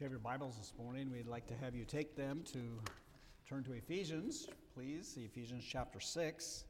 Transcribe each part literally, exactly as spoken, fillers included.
If you have your Bibles this morning, we'd like to have you take them to turn to Ephesians, please. Ephesians chapter six.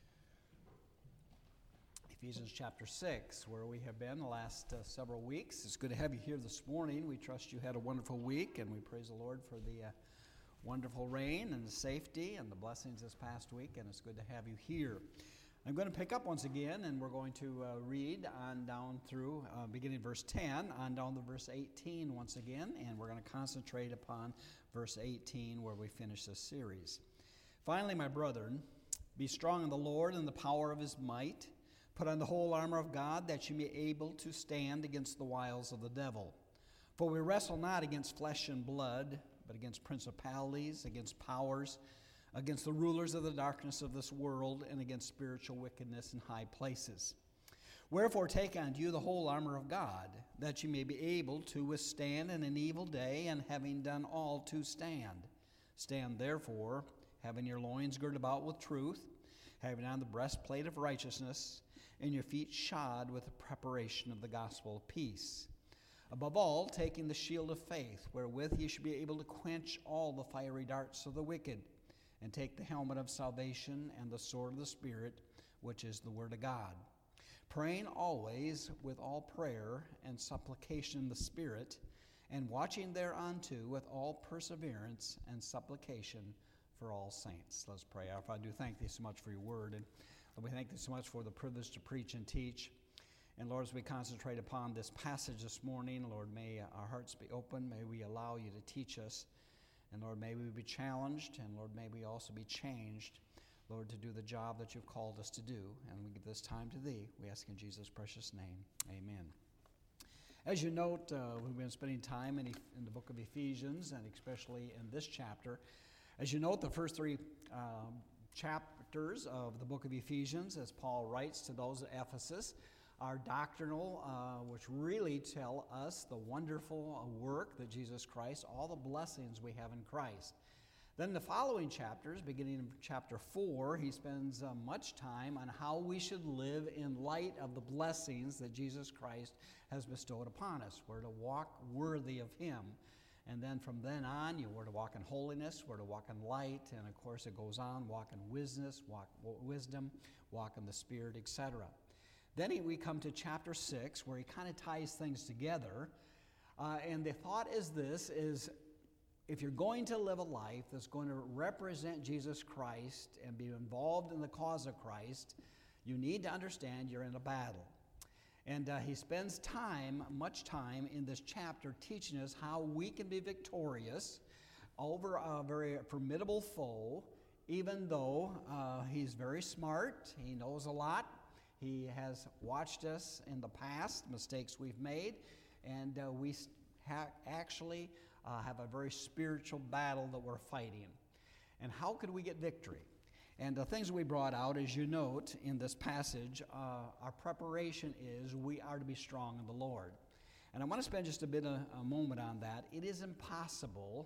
Ephesians chapter six, where we have been the last uh, several weeks. It's good to have you here this morning. We trust you had a wonderful week, and we praise the Lord for the uh, wonderful rain and the safety and the blessings this past week, and it's good to have you here. I'm going to pick up once again, and we're going to uh, read on down through, uh, beginning verse ten, on down to verse eighteen once again, and we're going to concentrate upon verse eighteen where we finish this series. Finally, my brethren, be strong in the Lord and the power of his might. Put on the whole armor of God, that you may be able to stand against the wiles of the devil. For we wrestle not against flesh and blood, but against principalities, against powers, against the rulers of the darkness of this world, and against spiritual wickedness in high places. Wherefore take unto you the whole armor of God, that you may be able to withstand in an evil day, and having done all to stand. Stand therefore, having your loins girded about with truth, having on the breastplate of righteousness, and your feet shod with the preparation of the gospel of peace. Above all, taking the shield of faith, wherewith ye should be able to quench all the fiery darts of the wicked, and take the helmet of salvation and the sword of the Spirit, which is the word of God. Praying always with all prayer and supplication in the Spirit, and watching thereunto with all perseverance and supplication for all saints. Let's pray. Our Father, I do thank thee so much for your word, and Lord, we thank thee so much for the privilege to preach and teach. And Lord, as we concentrate upon this passage this morning, Lord, may our hearts be open. May we allow you to teach us. And Lord, may we be challenged, and Lord, may we also be changed, Lord, to do the job that you've called us to do. And we give this time to thee. We ask in Jesus' precious name. Amen. As you note, uh, we've been spending time in, in the book of Ephesians, and especially in this chapter. As you note, the first three um, chapters of the book of Ephesians, as Paul writes to those at Ephesus, are doctrinal, uh, which really tell us the wonderful work that Jesus Christ, all the blessings we have in Christ. Then the following chapters, beginning in chapter four, he spends uh, much time on how we should live in light of the blessings that Jesus Christ has bestowed upon us. We're to walk worthy of him. And then from then on, you were to walk in holiness, we're to walk in light, and of course it goes on, walk in wisdom, walk wisdom, walk in the Spirit, et cetera. Then he, we come to chapter six, where he kind of ties things together. Uh, and the thought is this, is if you're going to live a life that's going to represent Jesus Christ and be involved in the cause of Christ, you need to understand you're in a battle. And uh, he spends time, much time in this chapter, teaching us how we can be victorious over a very formidable foe, even though uh, he's very smart, he knows a lot. He has watched us in the past, mistakes we've made, and uh, we ha- actually uh, have a very spiritual battle that we're fighting. And how could we get victory? And the things we brought out, as you note in this passage, uh, our preparation is we are to be strong in the Lord. And I want to spend just a bit of a moment on that. It is impossible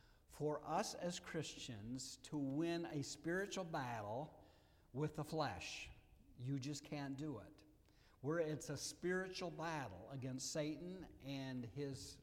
for us as Christians to win a spiritual battle with the flesh. You just can't do it. Where it's a spiritual battle against Satan and his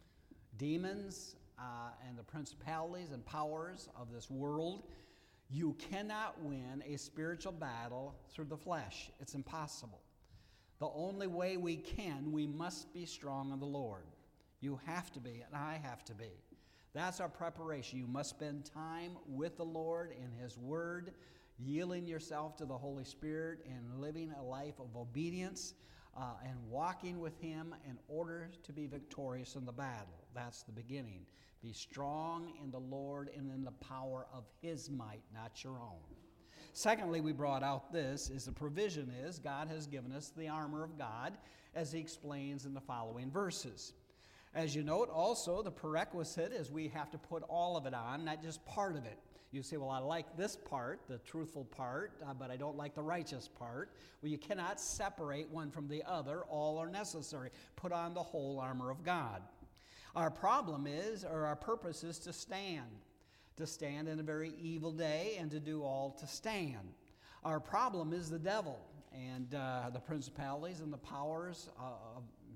demons uh, and the principalities and powers of this world. You cannot win a spiritual battle through the flesh. It's impossible. The only way we can, we must be strong in the Lord. You have to be, and I have to be. That's our preparation. You must spend time with the Lord in his word, yielding yourself to the Holy Spirit and living a life of obedience uh, and walking with him in order to be victorious in the battle. That's the beginning. Be strong in the Lord and in the power of his might, not your own. Secondly, we brought out this, is the provision is God has given us the armor of God, as he explains in the following verses. As you note, also, the prerequisite is we have to put all of it on, not just part of it. You say, well, I like this part, the truthful part, uh, but I don't like the righteous part. Well, you cannot separate one from the other. All are necessary. Put on the whole armor of God. Our problem is, or our purpose is to stand. To stand in a very evil day and to do all to stand. Our problem is the devil and uh, the principalities and the powers uh, of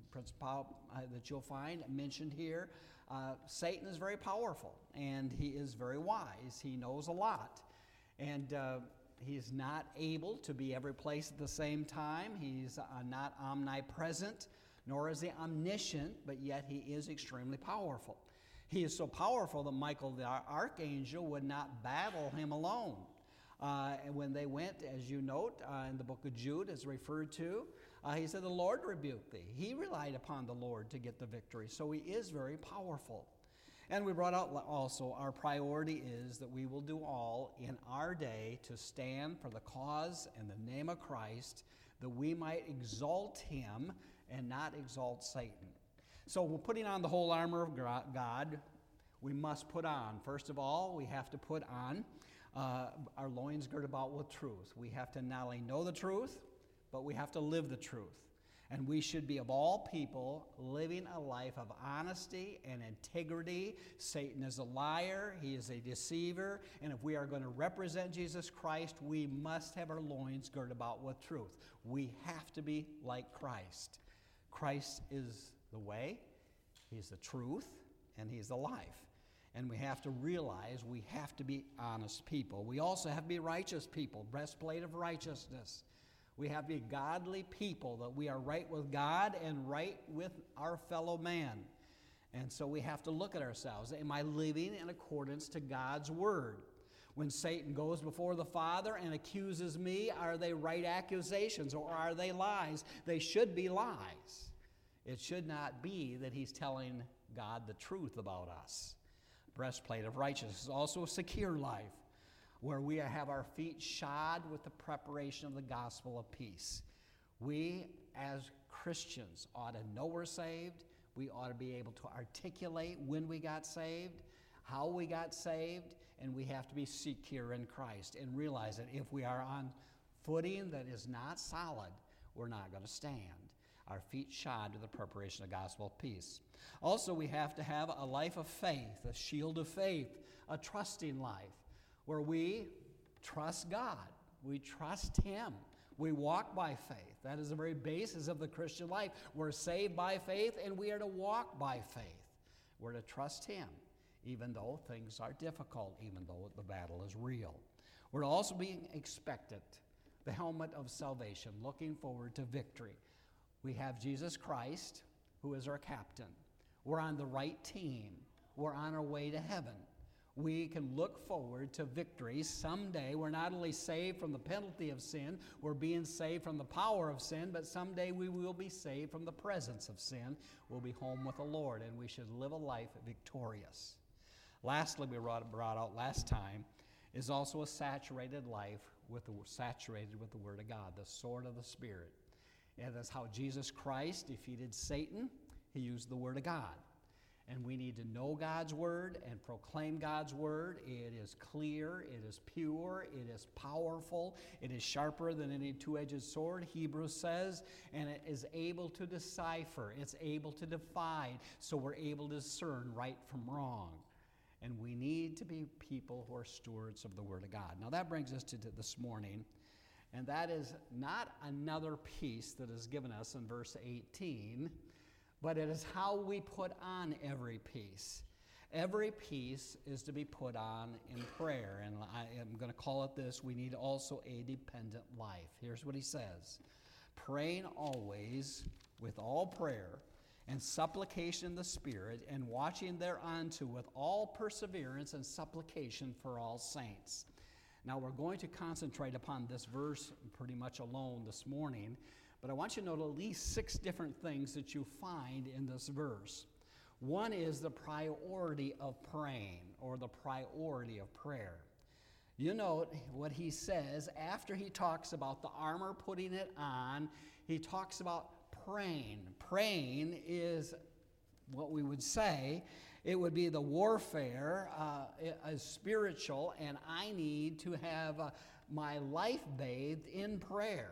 principal uh, that you'll find mentioned here. Uh, Satan is very powerful, and he is very wise. He knows a lot. And uh, he is not able to be every place at the same time. He's uh, not omnipresent, nor is he omniscient, but yet he is extremely powerful. He is so powerful that Michael the archangel would not battle him alone. Uh, and when they went, as you note, uh, in the book of Jude is referred to, uh, he said, the Lord rebuked thee. He relied upon the Lord to get the victory. So he is very powerful. And we brought out also our priority is that we will do all in our day to stand for the cause and the name of Christ, that we might exalt him and not exalt Satan. So we're putting on the whole armor of God. We must put on, first of all, we have to put on uh, our loins girded about with truth. We have to not only know the truth, but we have to live the truth. And we should be, of all people, living a life of honesty and integrity. Satan is a liar. He is a deceiver. And if we are going to represent Jesus Christ, we must have our loins girded about with truth. We have to be like Christ. Christ is the way, he's the truth, and he's the life. And we have to realize we have to be honest people. We also have to be righteous people, breastplate of righteousness. We have to be godly people, that we are right with God and right with our fellow man. And so we have to look at ourselves. Am I living in accordance to God's word? When Satan goes before the Father and accuses me, are they right accusations or are they lies? They should be lies. It should not be that he's telling God the truth about us. Breastplate of righteousness is also a secure life, where we have our feet shod with the preparation of the gospel of peace. We, as Christians, ought to know we're saved. We ought to be able to articulate when we got saved, how we got saved, and we have to be secure in Christ and realize that if we are on footing that is not solid, we're not going to stand. Our feet shod with the preparation of the gospel of peace. Also, we have to have a life of faith, a shield of faith, a trusting life, where we trust God. We trust him. We walk by faith. That is the very basis of the Christian life. We're saved by faith, and we are to walk by faith. We're to trust him, even though things are difficult, even though the battle is real. We're also being expectant, the helmet of salvation, looking forward to victory. We have Jesus Christ, who is our captain. We're on the right team. We're on our way to heaven. We can look forward to victory. Someday we're not only saved from the penalty of sin, we're being saved from the power of sin, but someday we will be saved from the presence of sin. We'll be home with the Lord, and we should live a life victorious. Lastly, we brought out last time, is also a saturated life, with the saturated with the Word of God, the sword of the Spirit. And that's how Jesus Christ defeated Satan. He used the Word of God. And we need to know God's Word and proclaim God's Word. It is clear, it is pure, it is powerful, it is sharper than any two-edged sword, Hebrews says, and it is able to decipher, it's able to divide, so we're able to discern right from wrong. And we need to be people who are stewards of the Word of God. Now that brings us to this morning, and that is not another piece that is given us in verse eighteen, but it is how we put on every piece. Every piece is to be put on in prayer, and I am going to call it this: we need also a dependent life. Here's what he says: praying always with all prayer and supplication in the Spirit, and watching thereunto with all perseverance and supplication for all saints. Now we're going to concentrate upon this verse pretty much alone this morning, but I want you to note at least six different things that you find in this verse. One is the priority of praying, or the priority of prayer. You note what he says after he talks about the armor, putting it on, he talks about praying. Praying is what we would say, it would be the warfare, uh, is spiritual, and I need to have uh, my life bathed in prayer.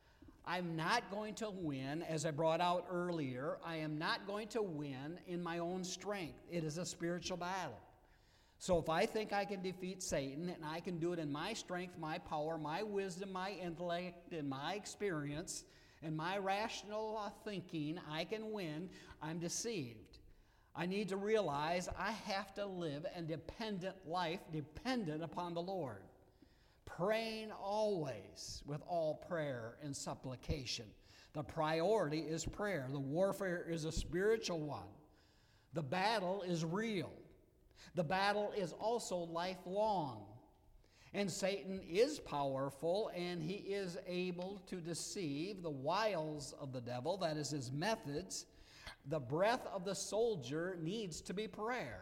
I'm not going to win, as I brought out earlier, I am not going to win in my own strength. It is a spiritual battle. So if I think I can defeat Satan, and I can do it in my strength, my power, my wisdom, my intellect, and my experience, In my rational uh, thinking, I can win. I'm deceived. I need to realize I have to live a dependent life, dependent upon the Lord. Praying always with all prayer and supplication. The priority is prayer. The warfare is a spiritual one. The battle is real. The battle is also lifelong. And Satan is powerful, and he is able to deceive. The wiles of the devil, that is his methods. The breath of the soldier needs to be prayer.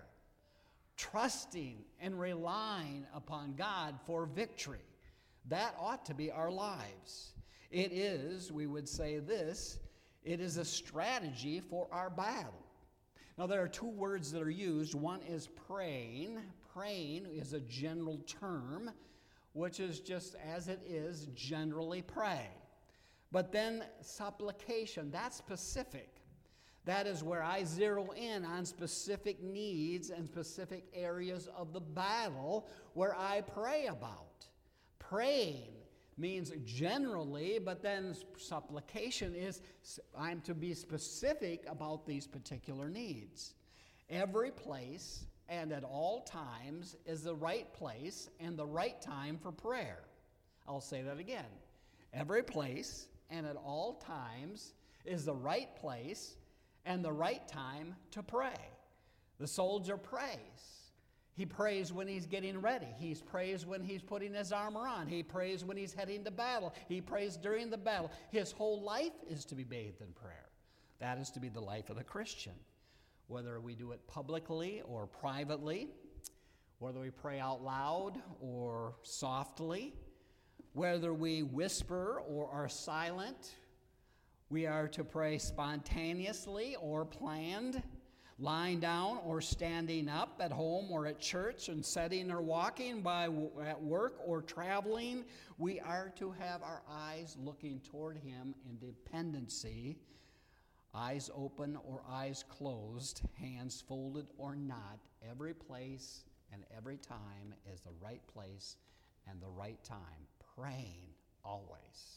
Trusting and relying upon God for victory. That ought to be our lives. It is, we would say this, it is a strategy for our battle. Now there are two words that are used. One is praying. Praying is a general term, which is just as it is, generally pray. But then supplication, that's specific. That is where I zero in on specific needs and specific areas of the battle where I pray about. Praying means generally, but then supplication is I'm to be specific about these particular needs. Every place and at all times is the right place and the right time for prayer. I'll say that again. Every place and at all times is the right place and the right time to pray. The soldier prays. He prays when he's getting ready. He prays when he's putting his armor on. He prays when he's heading to battle. He prays during the battle. His whole life is to be bathed in prayer. That is to be the life of the Christian. Whether we do it publicly or privately, whether we pray out loud or softly, whether we whisper or are silent, we are to pray spontaneously or planned, lying down or standing up, at home or at church, and sitting or walking by at work or traveling. We are to have our eyes looking toward him in dependency, eyes open or eyes closed, hands folded or not. Every place and every time is the right place and the right time. Praying always.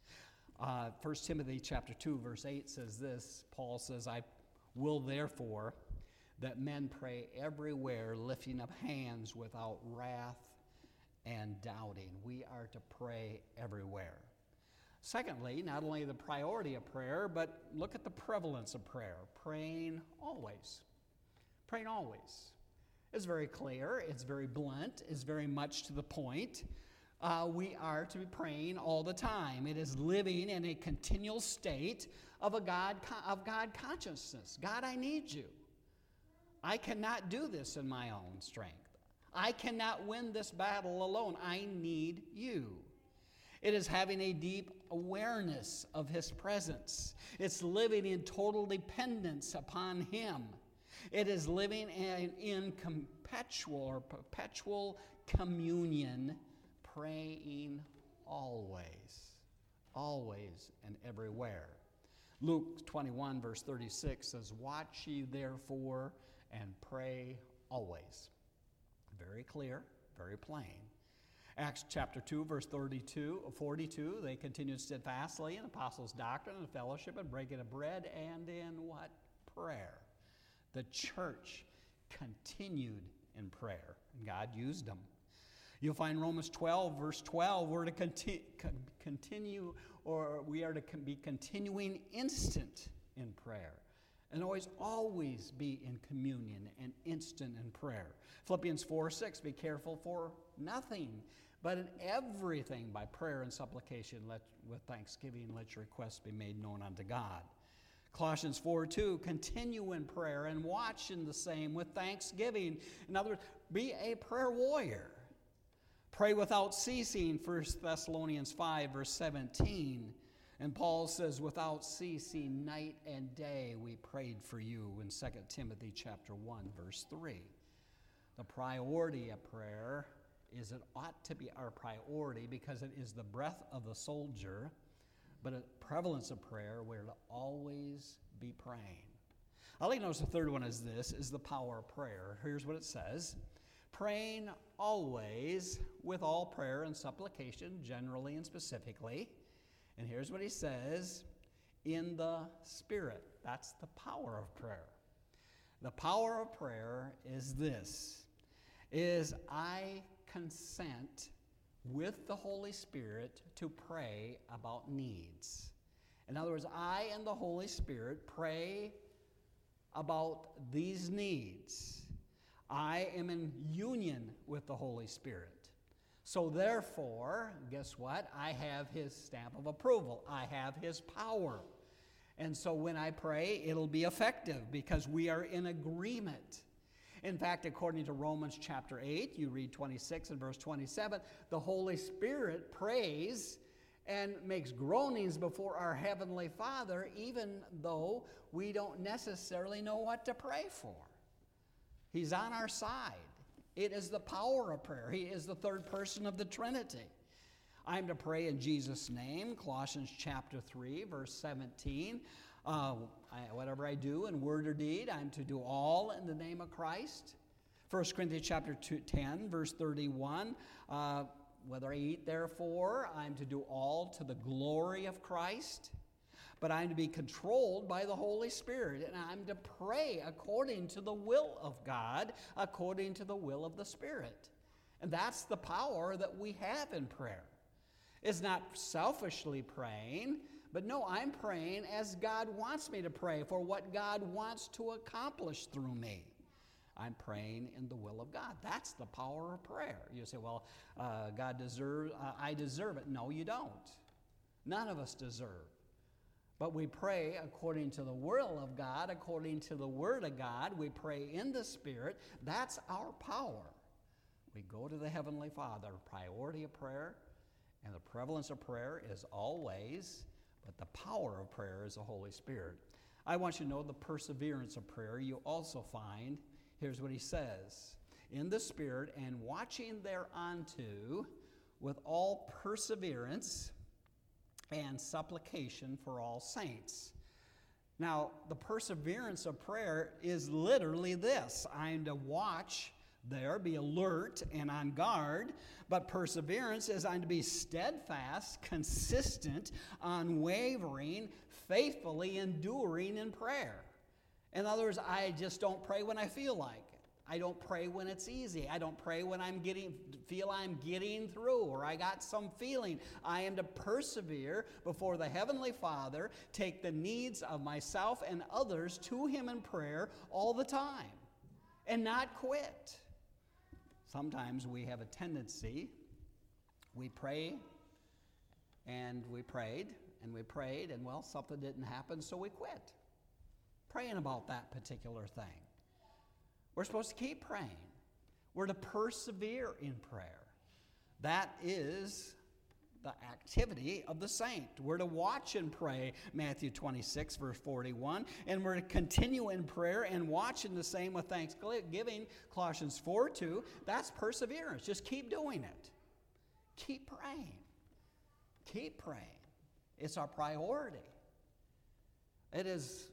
Uh, First Timothy chapter two, verse eight says this. Paul says, I will therefore that men pray everywhere, lifting up hands without wrath and doubting. We are to pray everywhere. Secondly, not only the priority of prayer, but look at the prevalence of prayer. Praying always. Praying always. It's very clear, it's very blunt, it's very much to the point. Uh, we are to be praying all the time. It is living in a continual state of a God of God consciousness. God, I need you. I cannot do this in my own strength. I cannot win this battle alone. I need you. It is having a deep awareness of his presence. It's living in total dependence upon him. It is living in, in perpetual or perpetual communion, praying always, always and everywhere. Luke twenty-one, verse thirty-six says, watch ye therefore and pray always. Very clear, very plain. Acts chapter two, verse thirty-two, forty-two, they continued steadfastly in apostles' doctrine and fellowship and breaking of bread and in what? Prayer. The church continued in prayer, and God used them. You'll find Romans twelve, verse twelve, we're to conti- continue, or we are to be continuing instant in prayer. And always, always be in communion and instant in prayer. Philippians four, six, be careful for nothing, but in everything by prayer and supplication, let, with thanksgiving, let your requests be made known unto God. Colossians four, two, continue in prayer and watch in the same with thanksgiving. In other words, be a prayer warrior. Pray without ceasing, First Thessalonians five, verse seventeen. And Paul says, without ceasing, night and day, we prayed for you in Second Timothy chapter one, verse three. The priority of prayer is it ought to be our priority because it is the breath of the soldier, but a prevalence of prayer, we're to always be praying. I'll let you notice the third one is this, is the power of prayer. Here's what it says. Praying always with all prayer and supplication, generally and specifically, And here's what he says, in the Spirit. That's the power of prayer. The power of prayer is this, is I consent with the Holy Spirit to pray about needs. In other words, I and the Holy Spirit pray about these needs. I am in union with the Holy Spirit. So therefore, guess what? I have his stamp of approval. I have his power. And so when I pray, it'll be effective because we are in agreement. In fact, according to Romans chapter eight, you read twenty-six and verse twenty-seven, the Holy Spirit prays and makes groanings before our Heavenly Father, even though we don't necessarily know what to pray for. He's on our side. It is the power of prayer. He is the third person of the Trinity. I'm to pray in Jesus' name, Colossians chapter three, verse seventeen. Uh, I, whatever I do in word or deed, I'm to do all in the name of Christ. First Corinthians chapter two, ten, verse thirty-one. Uh, whether I eat, therefore, I'm to do all to the glory of Christ. But I'm to be controlled by the Holy Spirit, and I'm to pray according to the will of God, according to the will of the Spirit. And that's the power that we have in prayer. It's not selfishly praying, but no, I'm praying as God wants me to pray for what God wants to accomplish through me. I'm praying in the will of God. That's the power of prayer. You say, well, uh, God deserves, uh, I deserve it. No, you don't. None of us deserve. But we pray according to the will of God, according to the Word of God. We pray in the Spirit. That's our power. We go to the Heavenly Father. Priority of prayer and the prevalence of prayer is always, but the power of prayer is the Holy Spirit. I want you to know the perseverance of prayer. You also find, here's what he says, in the Spirit and watching thereunto with all perseverance and supplication for all saints. Now, the perseverance of prayer is literally this. I'm to watch there, be alert and on guard, but perseverance is I'm to be steadfast, consistent, unwavering, faithfully enduring in prayer. In other words, I just don't pray when I feel like it. I don't pray when it's easy. I don't pray when I'm getting feel I'm getting through or I got some feeling. I am to persevere before the Heavenly Father, take the needs of myself and others to Him in prayer all the time and not quit. Sometimes we have a tendency, we pray and we prayed and we prayed and well, something didn't happen, so we quit praying about that particular thing. We're supposed to keep praying. We're to persevere in prayer. That is the activity of the saint. We're to watch and pray, Matthew twenty-six, verse forty-one, and we're to continue in prayer and watch in the same with thanksgiving, Colossians four two. That's perseverance. Just keep doing it. Keep praying. Keep praying. It's our priority. It is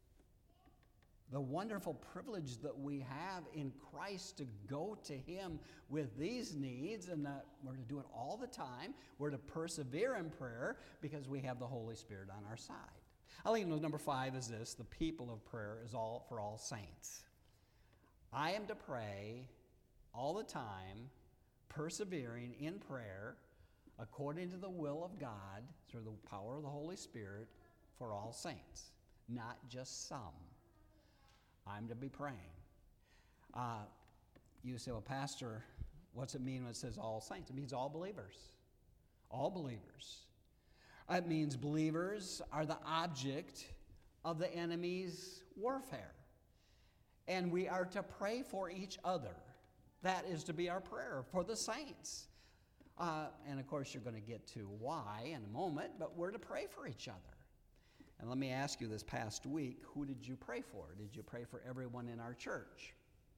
the wonderful privilege that we have in Christ to go to Him with these needs, and that we're to do it all the time. We're to persevere in prayer because we have the Holy Spirit on our side. I think number five is this: the people of prayer is all for all saints. I am to pray all the time, persevering in prayer according to the will of God through the power of the Holy Spirit for all saints, not just some. I'm to be praying. Uh, you say, well, Pastor, what's it mean when it says all saints? It means all believers. All believers. It means believers are the object of the enemy's warfare. And we are to pray for each other. That is to be our prayer for the saints. Uh, and of course, you're going to get to why in a moment, but we're to pray for each other. And let me ask you, this past week, who did you pray for? Did you pray for everyone in our church?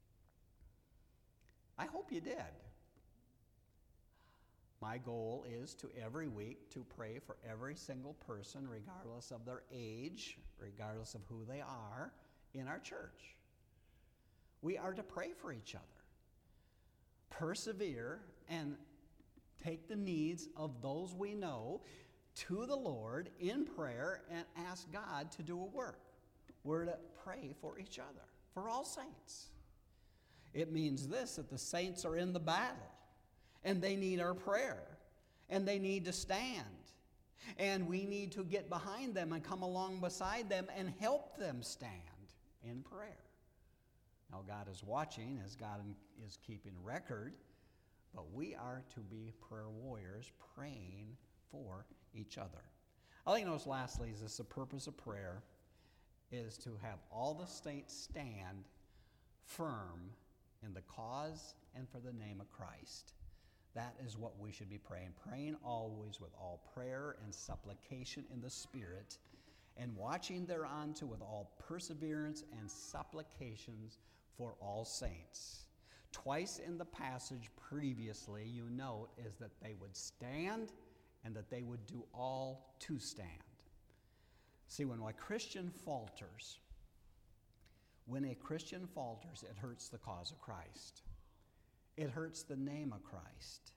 I hope you did. My goal is to every week to pray for every single person, regardless of their age, regardless of who they are, in our church. We are to pray for each other. Persevere and take the needs of those we know to the Lord in prayer and ask God to do a work. We're to pray for each other, for all saints. It means this, that the saints are in the battle, and they need our prayer, and they need to stand. And we need to get behind them and come along beside them and help them stand in prayer. Now, God is watching as God is keeping record, but we are to be prayer warriors praying for each other. I think notice lastly is this, the purpose of prayer is to have all the saints stand firm in the cause and for the name of Christ. That is what we should be praying. Praying always with all prayer and supplication in the Spirit, and watching thereunto with all perseverance and supplications for all saints. Twice in the passage previously, you note, is that they would stand and that they would do all to stand. See, when a Christian falters, when a Christian falters, it hurts the cause of Christ. It hurts the name of Christ.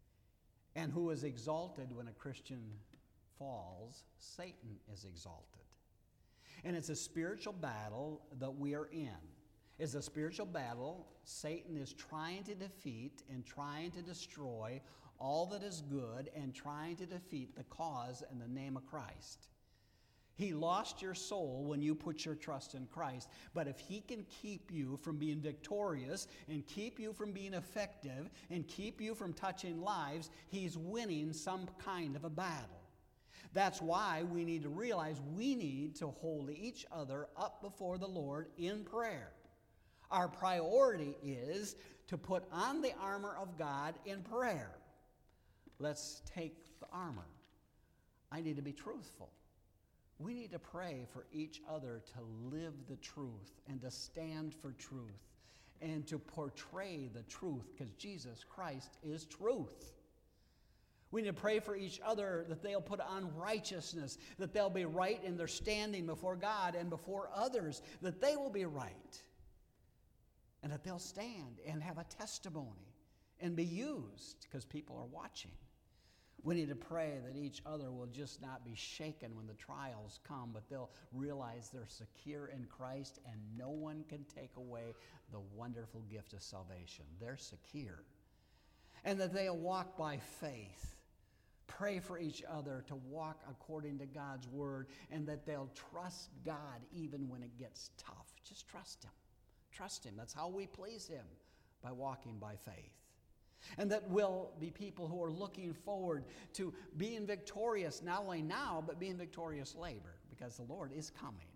And who is exalted when a Christian falls? Satan is exalted. And it's a spiritual battle that we are in. It's a spiritual battle. Satan is trying to defeat and trying to destroy all that is good and trying to defeat the cause and the name of Christ. He lost your soul when you put your trust in Christ. But if he can keep you from being victorious and keep you from being effective and keep you from touching lives, he's winning some kind of a battle. That's why we need to realize we need to hold each other up before the Lord in prayer. Our priority is to put on the armor of God in prayer. Let's take the armor. I need to be truthful. We need to pray for each other to live the truth and to stand for truth and to portray the truth, because Jesus Christ is truth. We need to pray for each other that they'll put on righteousness, that they'll be right in their standing before God and before others, that they will be right, and that they'll stand and have a testimony and be used because people are watching. We need to pray that each other will just not be shaken when the trials come, but they'll realize they're secure in Christ and no one can take away the wonderful gift of salvation. They're secure. And that they'll walk by faith. Pray for each other to walk according to God's word, and that they'll trust God even when it gets tough. Just trust him. Trust him. That's how we please him, by walking by faith. And that we'll be people who are looking forward to being victorious, not only now, but being victorious later, because the Lord is coming.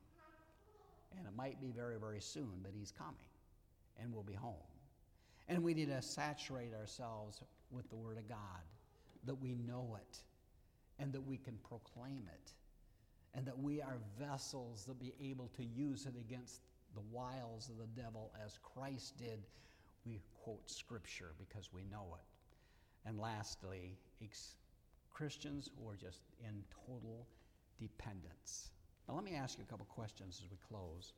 And it might be very, very soon, but he's coming, and we'll be home. And we need to saturate ourselves with the Word of God, that we know it, and that we can proclaim it, and that we are vessels that be able to use it against the wiles of the devil as Christ did. We quote Scripture because we know it. And lastly, ex- Christians who are just in total dependence. Now let me ask you a couple questions as we close.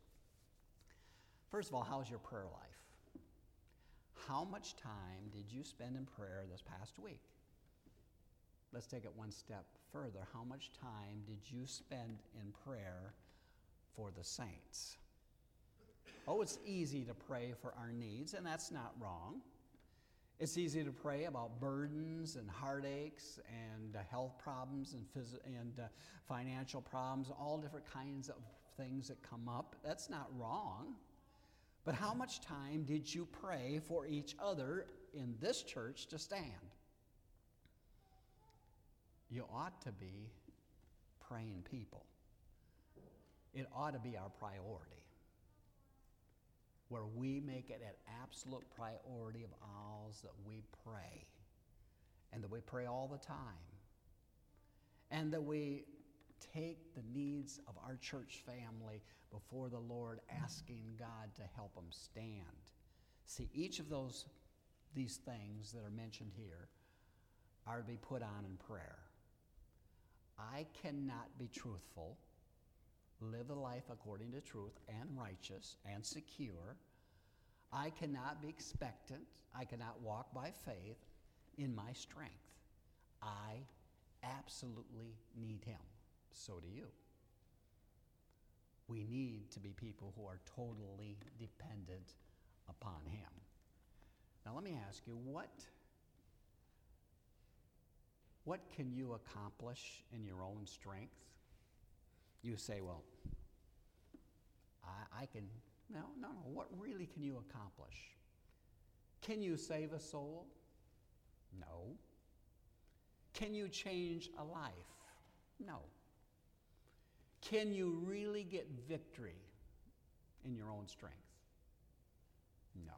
First of all, how's your prayer life? How much time did you spend in prayer this past week? Let's take it one step further. How much time did you spend in prayer for the saints? Oh, it's easy to pray for our needs, and that's not wrong. It's easy to pray about burdens and heartaches and uh, health problems and, phys- and uh, financial problems, all different kinds of things that come up. That's not wrong. But how much time did you pray for each other in this church to stand? You ought to be praying people. It ought to be our priority, where we make it an absolute priority of ours that we pray, and that we pray all the time, and that we take the needs of our church family before the Lord, asking God to help them stand. See, each of those, these things that are mentioned here are to be put on in prayer. I cannot be truthful, live a life according to truth and righteous and secure. I cannot be expectant. I cannot walk by faith in my strength. I absolutely need him. So do you. We need to be people who are totally dependent upon him. Now let me ask you, what, what can you accomplish in your own strength? You say, well, I, I can, no, no, no. What really can you accomplish? Can you save a soul? No. Can you change a life? No. Can you really get victory in your own strength? No.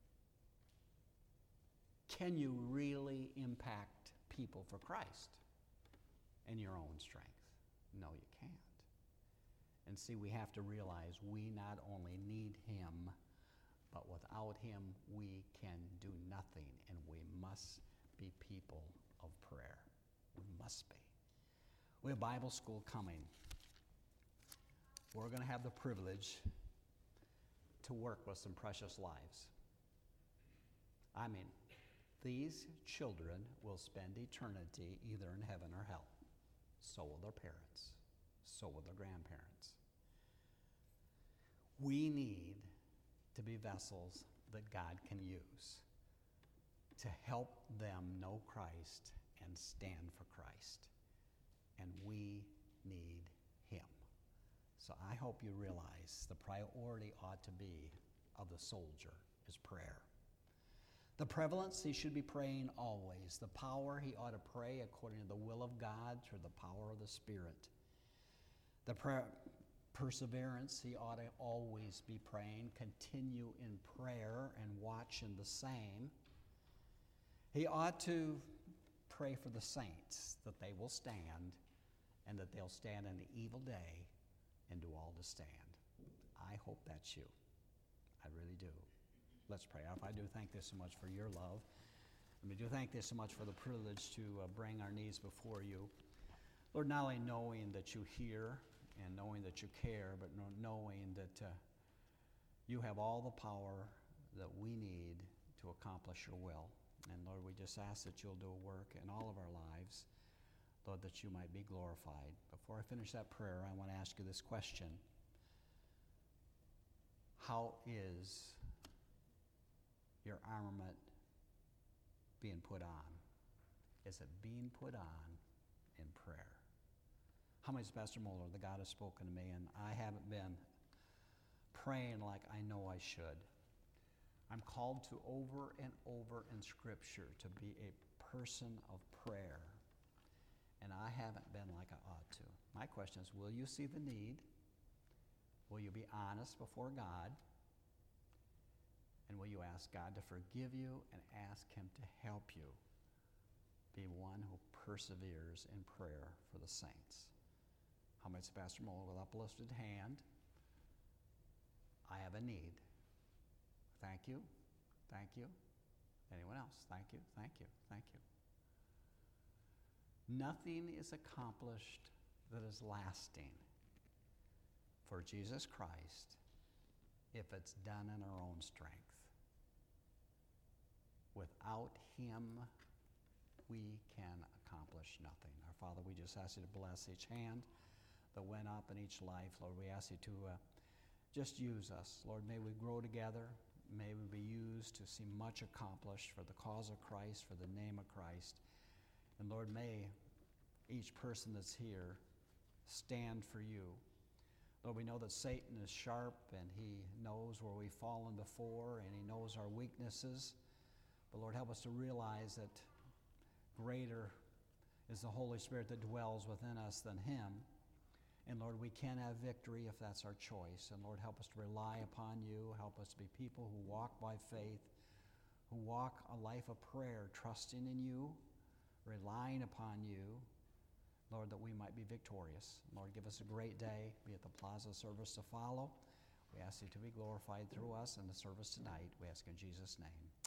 Can you really impact people for Christ in your own strength? No, you can't. And see, we have to realize we not only need him, but without him we can do nothing, and we must be people of prayer. We must be. We have Bible school coming. We're going to have the privilege to work with some precious lives. I mean, these children will spend eternity either in heaven or hell. So will their parents. So will their grandparents. We need to be vessels that God can use to help them know Christ and stand for Christ. And we need him. So I hope you realize the priority ought to be of the soldier is prayer. The prevalence, he should be praying always. The power, he ought to pray according to the will of God through the power of the Spirit. The prayer, perseverance, he ought to always be praying. Continue in prayer and watch in the same. He ought to pray for the saints that they will stand and that they'll stand in the evil day and do all to stand. I hope that's you. I really do. Let's pray. If I do thank this so much for your love, and we do thank this so much for the privilege to uh, bring our needs before you. Lord, not only knowing that you hear and knowing that you care, but knowing that uh, you have all the power that we need to accomplish your will. And Lord, we just ask that you'll do a work in all of our lives, Lord, that you might be glorified. Before I finish that prayer, I want to ask you this question. How is your armament being put on? Is it being put on in prayer? How many is Pastor Moeller, the God has spoken to me, and I haven't been praying like I know I should. I'm called to over and over in Scripture to be a person of prayer, and I haven't been like I ought to. My question is, will you see the need? Will you be honest before God? And will you ask God to forgive you and ask him to help you be one who perseveres in prayer for the saints? How much, Pastor Moeller, with uplifted hand? I have a need. Thank you. Thank you. Anyone else? Thank you. Thank you. Thank you. Nothing is accomplished that is lasting for Jesus Christ if it's done in our own strength. Without him, we can accomplish nothing. Our Father, we just ask you to bless each hand that went up in each life. Lord, we ask you to uh, just use us. Lord, may we grow together. May we be used to see much accomplished for the cause of Christ, for the name of Christ. And Lord, may each person that's here stand for you. Lord, we know that Satan is sharp and he knows where we've fallen before and he knows our weaknesses. But Lord, help us to realize that greater is the Holy Spirit that dwells within us than him. And Lord, we can have victory if that's our choice. And Lord, help us to rely upon you. Help us to be people who walk by faith, who walk a life of prayer, trusting in you, relying upon you, Lord, that we might be victorious. Lord, give us a great day. Be at the plaza service to follow. We ask you to be glorified through us in the service tonight. We ask in Jesus' name.